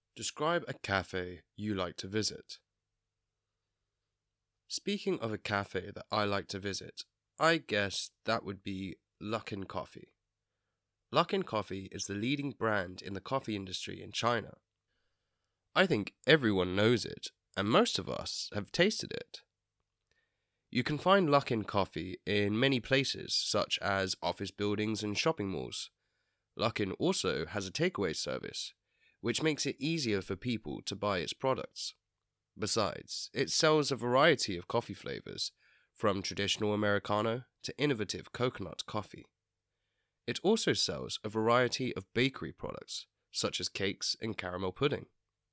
Describe a cafe you like to visit. Speaking of a cafe that I like to visit, I guess that would be Luckin Coffee. Luckin Coffee is the leading brand in the coffee industry in China. I think everyone knows it, and most of us have tasted it. You can find Luckin Coffee in many places, such as office buildings and shopping malls. Luckin also has a takeaway service, which makes it easier for people to buy its products. Besides, it sells a variety of coffee flavors, from traditional Americano to innovative coconut coffee. It also sells a variety of bakery products, such as cakes and caramel pudding.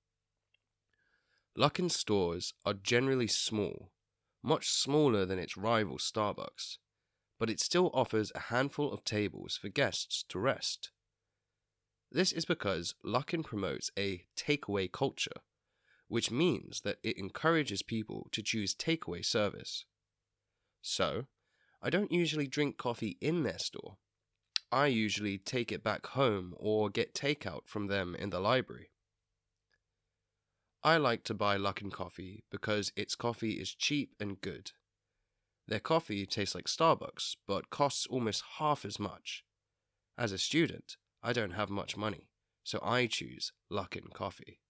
Luckin stores are generally small, much smaller than its rival Starbucks, but it still offers a handful of tables for guests to rest. This is because Luckin promotes a takeaway culture, which means that it encourages people to choose takeaway service. So, I don't usually drink coffee in their store. I usually take it back home or get takeout from them in the library. I like to buy Luckin Coffee because its coffee is cheap and good. Their coffee tastes like Starbucks, but costs almost half as much. As a student, I don't have much money, so I choose Luckin Coffee.